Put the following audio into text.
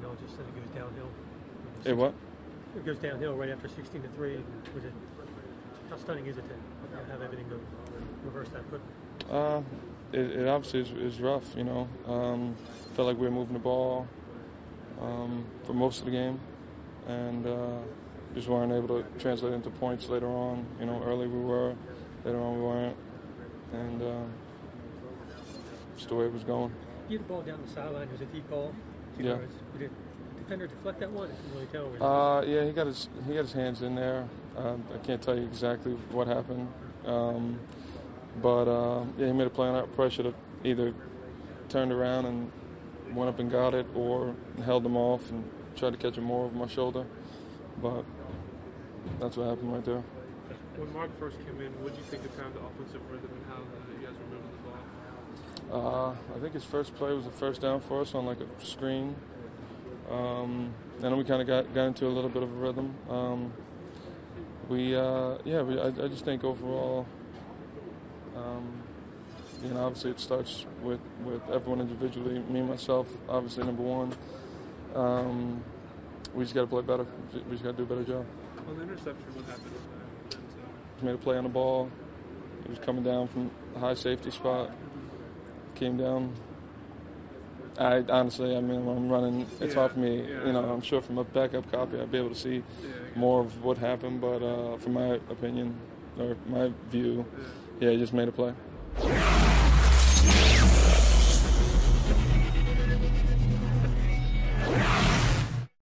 just said it goes downhill. It what? It goes downhill right after 16-3. Was it? How stunning is it to have everything go reverse that quickly? It obviously is rough. Felt like we were moving the ball for most of the game, and just weren't able to translate into points later on. Early we were, later on we weren't, and just the way it was going. You had the ball down the sideline. It was a deep ball. Yeah. Did the defender deflect that one? I couldn't really tell. Yeah, he got his hands in there. I can't tell you exactly what happened, but yeah, he made a play on that. Probably should have either turned around and went up and got it, or held him off and tried to catch him more over my shoulder. But that's what happened right there. When Mark first came in, what did you think of kind of the offensive rhythm and how you guys were moving the ball? I think his first play was a first down for us on like a screen. And then we kind of got into a little bit of a rhythm. I just think overall, obviously it starts with everyone individually. Me, myself, obviously number one. We just got to play better. We just got to do a better job. On the interception, what happened? He made a play on the ball. He was coming down from a high safety spot. Came down. When I'm running, it's hard for me. Yeah. I'm sure from a backup copy I'd be able to see more of what happened. But from my opinion, or my view, he just made a play.